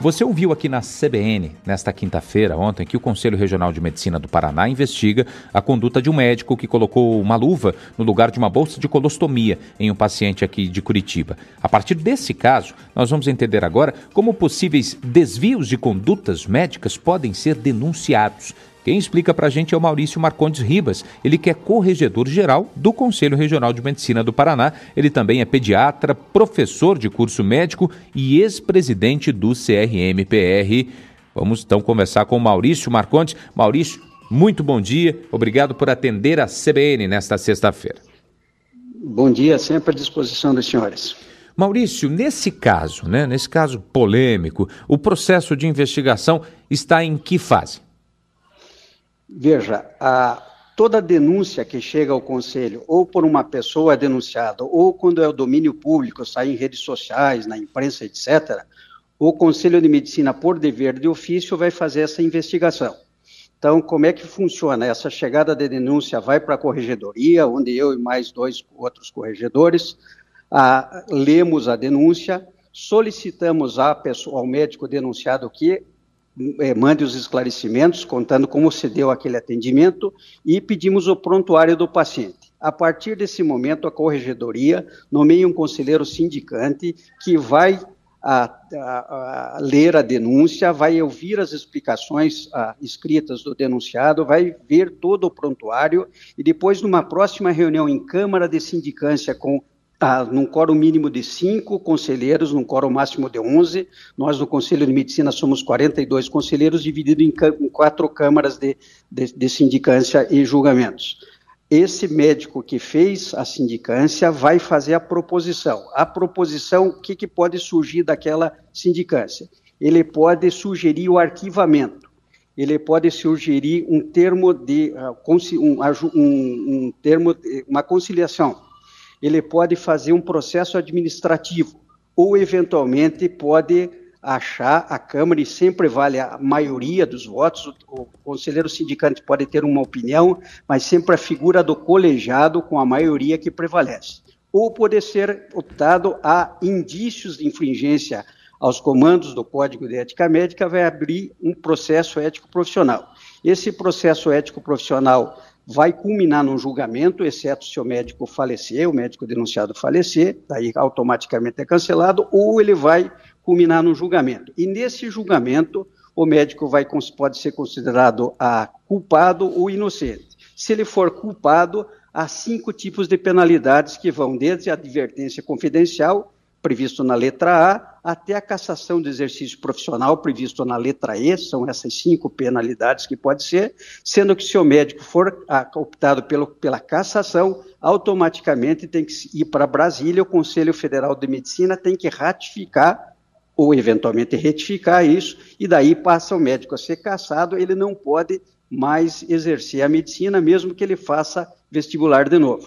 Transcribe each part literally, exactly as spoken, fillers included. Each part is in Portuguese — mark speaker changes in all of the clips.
Speaker 1: Você ouviu aqui na C B N, nesta quinta-feira, ontem, que o Conselho Regional de Medicina do Paraná investiga a conduta de um médico que colocou uma luva no lugar de uma bolsa de colostomia em um paciente aqui de Curitiba. A partir desse caso, nós vamos entender agora como possíveis desvios de condutas médicas podem ser denunciados. Quem explica pra gente é o Maurício Marcondes Ribas, ele que é corregedor-geral do Conselho Regional de Medicina do Paraná. Ele também é pediatra, professor de curso médico e ex-presidente do C R M P R. Vamos então conversar com o Maurício Marcondes. Maurício, muito bom dia, obrigado por atender a C B N nesta sexta-feira.
Speaker 2: Bom dia, sempre à disposição dos senhores.
Speaker 1: Maurício, nesse caso, né, nesse caso polêmico, o processo de investigação está em que fase?
Speaker 2: Veja, a, toda denúncia que chega ao Conselho, ou por uma pessoa denunciada, ou quando é o domínio público, sai em redes sociais, na imprensa, etcétera, o Conselho de Medicina, por dever de ofício, vai fazer essa investigação. Então, como é que funciona? Essa chegada de denúncia vai para a corregedoria, onde eu e mais dois outros corregedores a, lemos a denúncia, solicitamos à pessoa, ao médico denunciado que mande os esclarecimentos, contando como se deu aquele atendimento, e pedimos o prontuário do paciente. A partir desse momento, a corregedoria nomeia um conselheiro sindicante que vai a, a, a ler a denúncia, vai ouvir as explicações a, escritas do denunciado, vai ver todo o prontuário e depois, numa próxima reunião em Câmara de Sindicância com Ah, num quórum mínimo de cinco conselheiros, num quórum máximo de onze. Nós, no Conselho de Medicina, somos quarenta e dois conselheiros, divididos em, em quatro câmaras de, de, de sindicância e julgamentos. Esse médico que fez a sindicância vai fazer a proposição. A proposição, o que, que pode surgir daquela sindicância? Ele pode sugerir o arquivamento. Ele pode sugerir um termo de, um, um, um termo, uma conciliação. Ele pode fazer um processo administrativo, ou eventualmente pode achar a Câmara, e sempre vale a maioria dos votos, o, o conselheiro sindicante pode ter uma opinião, mas sempre a figura do colegiado com a maioria que prevalece. Ou pode ser optado a indícios de infringência aos comandos do Código de Ética Médica, vai abrir um processo ético profissional. Esse processo ético profissional vai culminar num julgamento, exceto se o médico falecer, o médico denunciado falecer, daí automaticamente é cancelado, ou ele vai culminar num julgamento. E nesse julgamento, o médico vai, pode ser considerado a culpado ou inocente. Se ele for culpado, há cinco tipos de penalidades que vão desde a advertência confidencial, previsto na letra A, até a cassação do exercício profissional, previsto na letra E, são essas cinco penalidades que pode ser, sendo que se o médico for optado pelo, pela cassação, automaticamente tem que ir para Brasília, o Conselho Federal de Medicina tem que ratificar, ou eventualmente retificar isso, e daí passa o médico a ser cassado, ele não pode mais exercer a medicina, mesmo que ele faça vestibular de novo.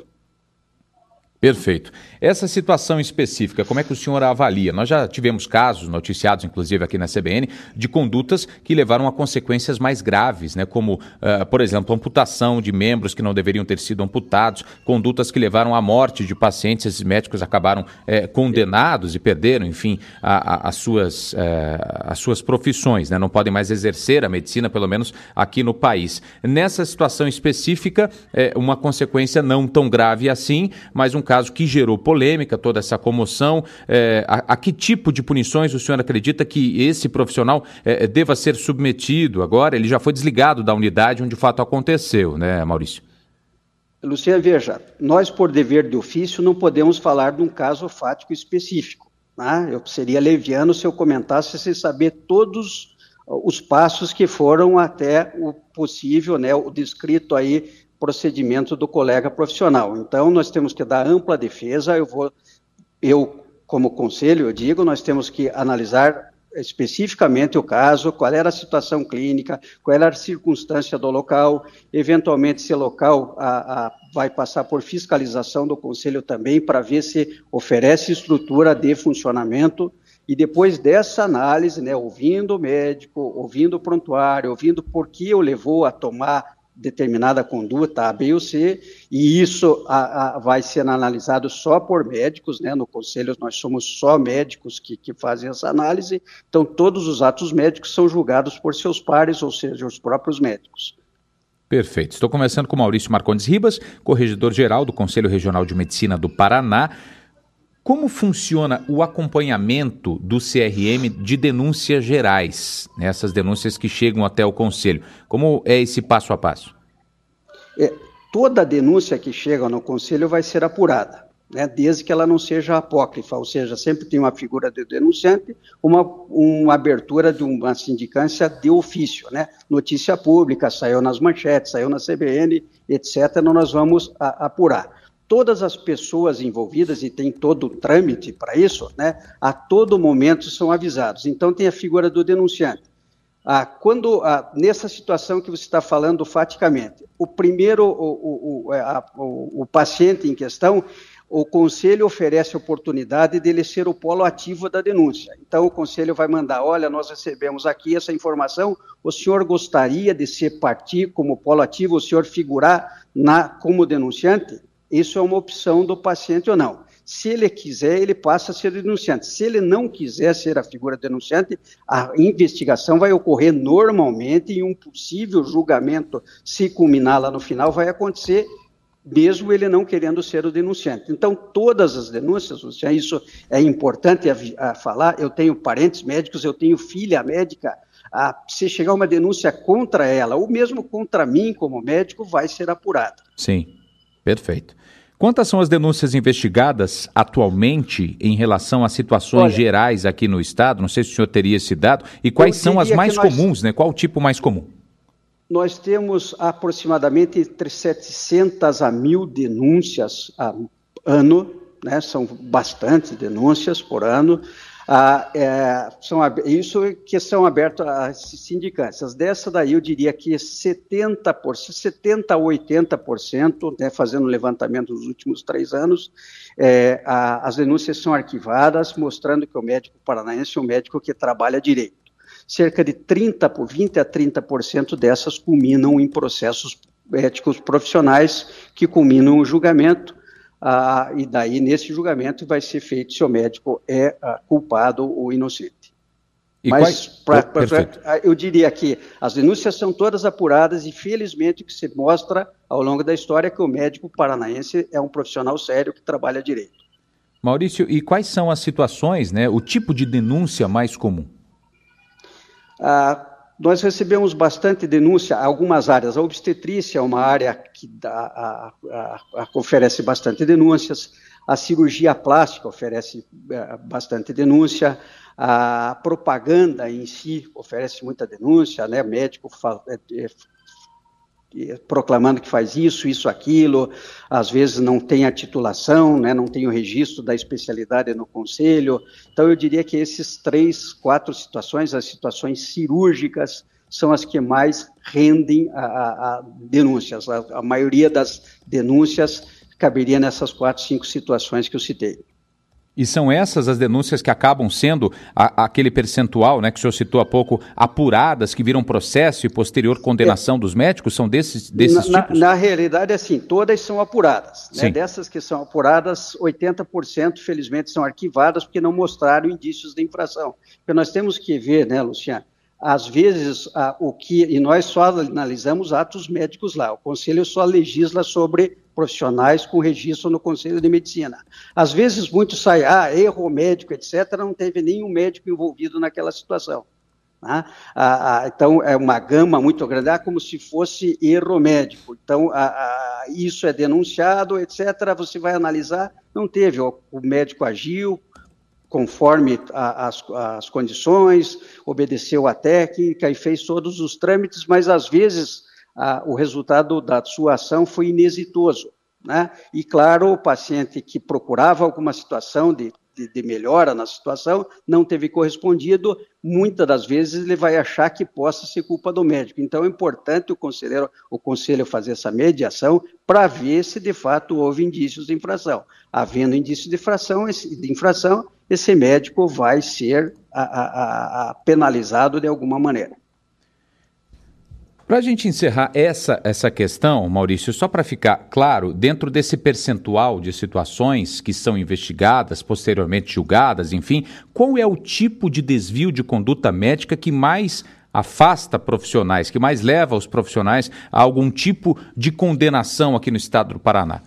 Speaker 1: Perfeito. Essa situação específica, como é que o senhor a avalia? Nós já tivemos casos noticiados, inclusive aqui na C B N, de condutas que levaram a consequências mais graves, né? Como, uh, por exemplo, amputação de membros que não deveriam ter sido amputados, condutas que levaram à morte de pacientes. Esses médicos acabaram eh, condenados e perderam, enfim, a, a, as, suas, eh, as suas profissões, né? Não podem mais exercer a medicina, pelo menos aqui no país. Nessa situação específica, eh, uma consequência não tão grave assim, mas um caso que gerou polêmica, toda essa comoção. É, a, a que tipo de punições o senhor acredita que esse profissional é, deva ser submetido agora? Ele já foi desligado da unidade onde o fato aconteceu, né, Maurício?
Speaker 2: Luciano, veja, nós, por dever de ofício, não podemos falar de um caso fático específico. Né? Eu seria leviano se eu comentasse sem saber todos os passos que foram até o possível, né, o descrito aí, procedimento do colega profissional. Então, nós temos que dar ampla defesa. Eu, vou, eu como conselho, eu digo, nós temos que analisar especificamente o caso, qual era a situação clínica, qual era a circunstância do local, eventualmente se o local a, a, vai passar por fiscalização do conselho também, para ver se oferece estrutura de funcionamento, e depois dessa análise, né, ouvindo o médico, ouvindo o prontuário, ouvindo por que o levou a tomar determinada conduta A, B ou C, e isso a, a, vai ser analisado só por médicos, né? No conselho nós somos só médicos que, que fazem essa análise, então todos os atos médicos são julgados por seus pares, ou seja, os próprios médicos.
Speaker 1: Perfeito. Estou conversando com Maurício Marcondes Ribas, corregedor-geral do Conselho Regional de Medicina do Paraná. Como funciona o acompanhamento do C R M de denúncias gerais, né, essas denúncias que chegam até o Conselho? Como é esse passo a passo?
Speaker 2: É, toda denúncia que chega no Conselho vai ser apurada, né, desde que ela não seja apócrifa, ou seja, sempre tem uma figura de denunciante, uma, uma abertura de uma sindicância de ofício, né, notícia pública, saiu nas manchetes, saiu na C B N, etcétera, nós vamos a, apurar. Todas as pessoas envolvidas, e tem todo o trâmite para isso, né, a todo momento são avisados. Então, tem a figura do denunciante. Ah, quando, ah, nessa situação que você está falando faticamente, o primeiro, o, o, a, o, o paciente em questão, o Conselho oferece a oportunidade dele ser o polo ativo da denúncia. Então, o Conselho vai mandar, olha, nós recebemos aqui essa informação, o senhor gostaria de ser partir como polo ativo, o senhor figurar na, como denunciante? Isso é uma opção do paciente ou não. Se ele quiser, ele passa a ser denunciante. Se ele não quiser ser a figura denunciante, a investigação vai ocorrer normalmente e um possível julgamento, se culminar lá no final, vai acontecer mesmo ele não querendo ser o denunciante. Então, todas as denúncias, isso é importante a, a falar, eu tenho parentes médicos, eu tenho filha médica, a, se chegar uma denúncia contra ela, ou mesmo contra mim como médico, vai ser apurada.
Speaker 1: Sim. Perfeito. Quantas são as denúncias investigadas atualmente em relação a situações Olha, gerais aqui no Estado? Não sei se o senhor teria esse dado. E quais são as mais nós, comuns, né? Qual o tipo mais comum?
Speaker 2: Nós temos aproximadamente entre setecentas a mil denúncias a ano, né? São bastante denúncias por ano. Ah, é, são, isso que são abertas às sindicâncias. Dessa daí eu diria que setenta por cento, setenta a oitenta por cento, né, fazendo um levantamento nos últimos três anos, é, a, as denúncias são arquivadas, mostrando que o médico paranaense é um médico que trabalha direito. Cerca de trinta por vinte a trinta por cento dessas culminam em processos éticos profissionais que culminam o julgamento. Ah, e daí, nesse julgamento, vai ser feito se o médico é ah, culpado ou inocente. E Mas, quais... pra, pra, pra, eu diria que as denúncias são todas apuradas e, felizmente, o que se mostra ao longo da história é que o médico paranaense é um profissional sério que trabalha direito.
Speaker 1: Maurício, e quais são as situações, né, o tipo de denúncia mais comum?
Speaker 2: Ah, Nós recebemos bastante denúncia em algumas áreas. A obstetrícia é uma área que dá, a, a, a, oferece bastante denúncias, a cirurgia plástica oferece é, bastante denúncia, a propaganda em si oferece muita denúncia, né? Médico fa, é, é, proclamando que faz isso, isso, aquilo, às vezes não tem a titulação, né? Não tem o registro da especialidade no conselho. Então, eu diria que esses três, quatro situações, as situações cirúrgicas, são as que mais rendem a, a, a denúncias. A, a maioria das denúncias caberia nessas quatro, cinco situações que eu citei.
Speaker 1: E são essas as denúncias que acabam sendo a, aquele percentual, né, que o senhor citou há pouco, apuradas, que viram processo e posterior condenação é, dos médicos? São desses, desses
Speaker 2: na,
Speaker 1: tipos?
Speaker 2: Na, na realidade, assim, todas são apuradas. Né? Dessas que são apuradas, oitenta por cento, felizmente, são arquivadas porque não mostraram indícios de infração. Porque nós temos que ver, né, Luciano, às vezes, a, o que, e nós só analisamos atos médicos lá, o Conselho só legisla sobre profissionais com registro no Conselho de Medicina. Às vezes, muito sai, ah, erro médico, etcétera, não teve nenhum médico envolvido naquela situação. Tá? Ah, ah, então, é uma gama muito grande, ah, como se fosse erro médico. Então, ah, ah, isso é denunciado, etcétera, você vai analisar, não teve, o, o médico agiu conforme a, as, as condições, obedeceu à técnica e fez todos os trâmites, mas às vezes a, o resultado da sua ação foi inexitoso, né? E claro, o paciente que procurava alguma situação de, de, de melhora na situação não teve correspondido, muitas das vezes ele vai achar que possa ser culpa do médico. Então é importante o conselheiro, o conselho fazer essa mediação para ver se de fato houve indícios de infração. Havendo indícios de infração, de infração esse médico vai ser a, a, a penalizado de alguma maneira.
Speaker 1: Para a gente encerrar essa, essa questão, Maurício, só para ficar claro, dentro desse percentual de situações que são investigadas, posteriormente julgadas, enfim, qual é o tipo de desvio de conduta médica que mais afasta profissionais, que mais leva os profissionais a algum tipo de condenação aqui no estado do Paraná?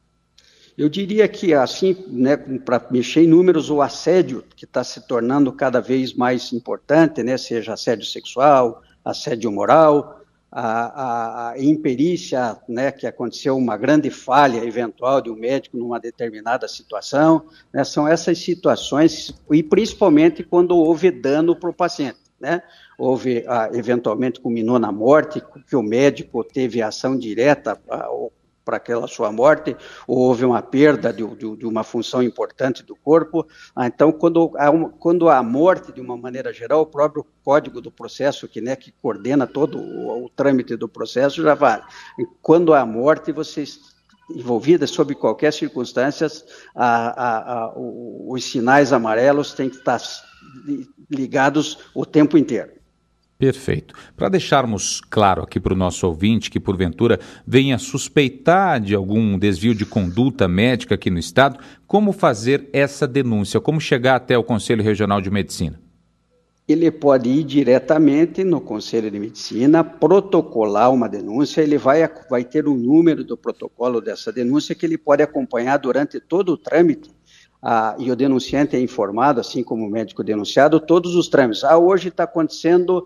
Speaker 2: Eu diria que, assim, né, para mexer em números, o assédio, que está se tornando cada vez mais importante, né, seja assédio sexual, assédio moral, a, a, a imperícia, né, que aconteceu uma grande falha eventual de um médico numa determinada situação, né, são essas situações, e principalmente quando houve dano para o paciente, né, houve, ah, eventualmente culminou na morte, que o médico teve ação direta ah, para aquela sua morte, ou houve uma perda de, de, de uma função importante do corpo. Ah, então, quando há, uma, quando há morte, de uma maneira geral, o próprio Código do Processo, que, né, que coordena todo o, o trâmite do processo, já vale. Quando há morte, vocês envolvidas, sob qualquer circunstância, a, a, a, os sinais amarelos têm que estar ligados o tempo inteiro.
Speaker 1: Perfeito. Para deixarmos claro aqui para o nosso ouvinte que, porventura, venha suspeitar de algum desvio de conduta médica aqui no estado, como fazer essa denúncia? Como chegar até o Conselho Regional de Medicina?
Speaker 2: Ele pode ir diretamente no Conselho de Medicina, protocolar uma denúncia, ele vai, vai ter o número do protocolo dessa denúncia que ele pode acompanhar durante todo o trâmite. Ah, e o denunciante é informado, assim como o médico denunciado, todos os trâmites. Ah, hoje está acontecendo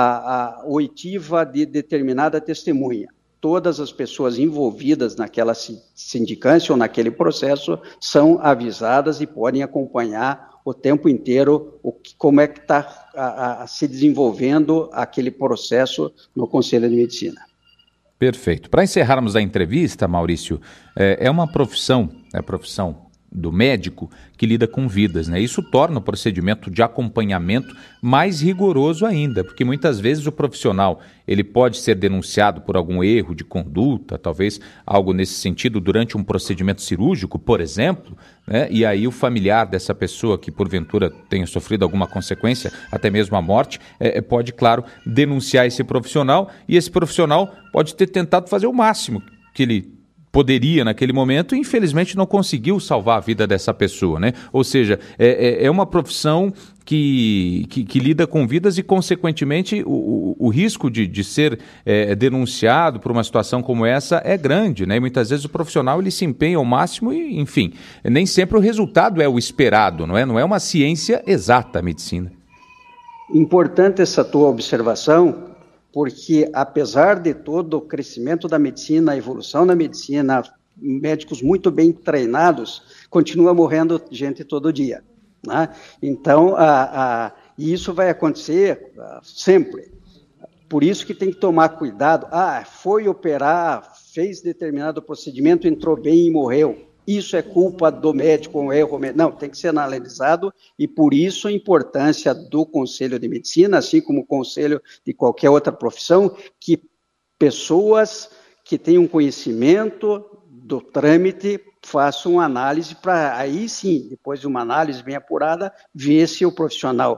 Speaker 2: a, a oitiva de determinada testemunha. Todas as pessoas envolvidas naquela sindicância ou naquele processo são avisadas e podem acompanhar o tempo inteiro o que, como é que está se desenvolvendo aquele processo no Conselho de Medicina.
Speaker 1: Perfeito. Para encerrarmos a entrevista, Maurício, é, é uma profissão, é a profissão do médico que lida com vidas, né? Isso torna o procedimento de acompanhamento mais rigoroso ainda, porque muitas vezes o profissional ele pode ser denunciado por algum erro de conduta, talvez algo nesse sentido durante um procedimento cirúrgico, por exemplo, né? E aí o familiar dessa pessoa que porventura tenha sofrido alguma consequência, até mesmo a morte, é, pode, claro, denunciar esse profissional e esse profissional pode ter tentado fazer o máximo que ele poderia naquele momento e infelizmente não conseguiu salvar a vida dessa pessoa, né? Ou seja, é, é uma profissão que, que, que lida com vidas e, consequentemente, o, o, o risco de, de ser é, denunciado por uma situação como essa é grande, né? E muitas vezes o profissional ele se empenha ao máximo e, enfim, nem sempre o resultado é o esperado, não é? Não é uma ciência exata a medicina.
Speaker 2: Importante essa tua observação, porque apesar de todo o crescimento da medicina, a evolução da medicina, médicos muito bem treinados, continua morrendo gente todo dia, né? Então, a, a, isso vai acontecer a, sempre. Por isso que tem que tomar cuidado. Ah, foi operar, fez determinado procedimento, entrou bem e morreu. Isso é culpa do médico, um erro. Não, tem que ser analisado e por isso a importância do Conselho de Medicina, assim como o Conselho de qualquer outra profissão, que pessoas que tenham conhecimento do trâmite façam uma análise para aí sim, depois de uma análise bem apurada, ver se o profissional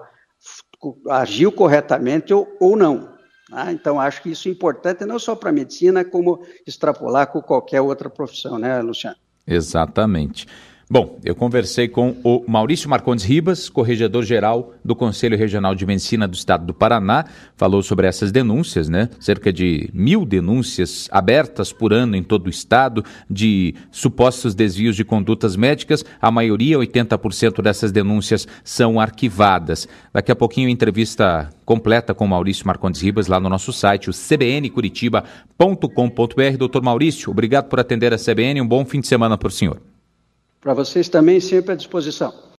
Speaker 2: agiu corretamente ou, ou não. Ah, então, acho que isso é importante não só para a medicina, como extrapolar com qualquer outra profissão, né, Luciano?
Speaker 1: Exatamente. Bom, eu conversei com o Maurício Marcondes Ribas, corregedor-geral do Conselho Regional de Medicina do Estado do Paraná, falou sobre essas denúncias, né? Cerca de mil denúncias abertas por ano em todo o estado de supostos desvios de condutas médicas. A maioria, oitenta por cento dessas denúncias são arquivadas. Daqui a pouquinho, entrevista completa com o Maurício Marcondes Ribas lá no nosso site, o c b n curitiba ponto com ponto b r. Doutor Maurício, obrigado por atender a C B N. Um bom fim de semana para o senhor.
Speaker 2: Para vocês também, sempre à disposição.